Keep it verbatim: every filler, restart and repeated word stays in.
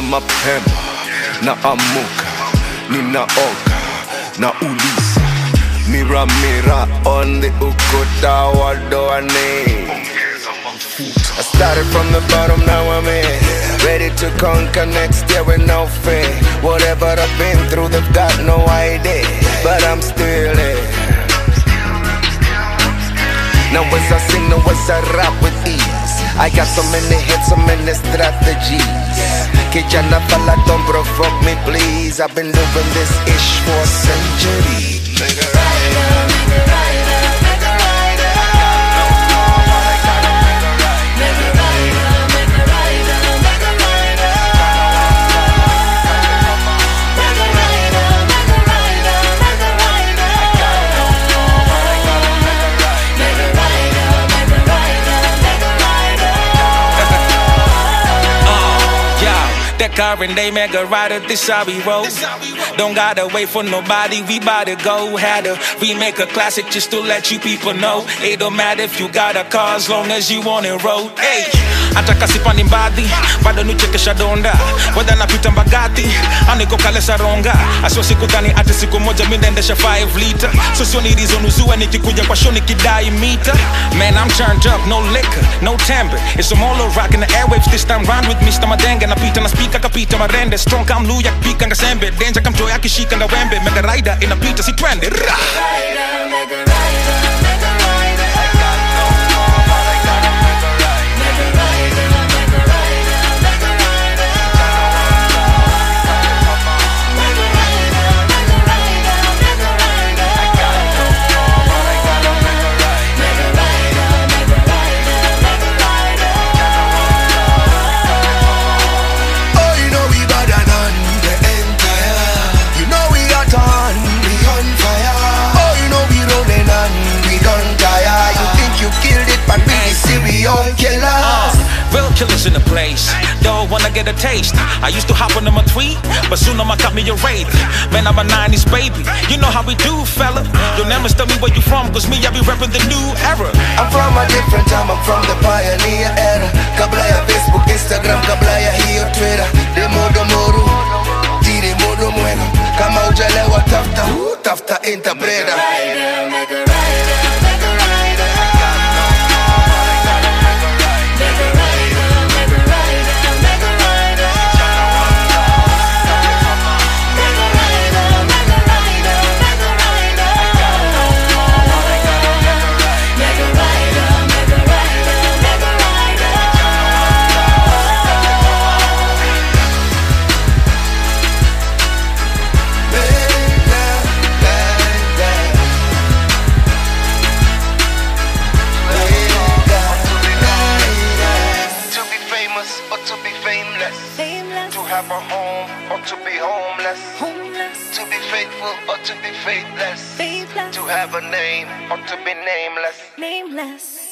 mapema, na amuka, ninaoga, na uliza. Mira mira on the ukuta wa doane. I started from the bottom, now I'm in. Ready to conquer next year with no fear. Whatever I've been through, they've got no idea, but I'm still in. Now as I sing, now as I rap with ease, I got so many hits, so many strategies. Kijana fella, don't provoke me please. I've been doing this ish for a century. Make a rider, make a rider, make a rider. Make a rider, make a rider, make a rider. Make a rider, make a rider, make a rider. Make a rider, make a rider, make a rider. Uh, yeah, that car and they make a rider, this how we roll. Don't gotta wait for nobody, we bout to go. Had to remake a classic just to let you people know. It don't matter if you got a car as long as you on it road. Hey, ataka sipani mbadi, bado nuchekesha donda. Whether napita mbagati, aniko kalesa ronga. Aswa siku gani ati siku moja mindendesha five liter. So sioni reason uzuwe nikikuja kwa show nikidai meter. Man, I'm turned up, no liquor, no timbre. It's a molo rock in the airwaves this time round with me. Stamadenga napita na speaker kapita marende. Strong kam luya pika nga sembe. Danger kam toya kishika nga wembe. Mega rider inapita si twende. Rider, mega rider, mega rider. I got no more, but I gotta make a ride. Mega rider, mega rider, mega rider. Mega rider, mega rider, mega rider. I got no more, but I gotta make a ride. Mega rider, mega rider, mega rider. Oh, you know we better than the entire. You know we are done, we on fire. Oh, you know we rolling and we don't tire. You think you killed it, but we serial killers. Real killers in the place, don't wanna get a taste. I used to hop on number three, but soon I'ma cut me a wraith. Man, I'm a nineties baby, you know how we do, fella. You'll never tell me where you from, cause me, I be repping the new era. I'm from a different time, I'm from the pioneer era. Kabla ya Facebook, Instagram, kabla ya hiyo Twitter. De modo moru, tiri modo mwena. Kama ujalewa tafta, tafta interpreta. Rider, mega rider, mega rider. I got no more, but I gotta make a ride. Mega rider, mega rider, mega rider. Mega rider, mega rider, mega rider. I got no more, but I gotta make a ride. Mega rider, mega rider, mega rider. To be famous or to be fameless. Fameless, To have a home or to be homeless. homeless, To be faithful or to be faithless. faithless, To have a name or to be nameless. nameless.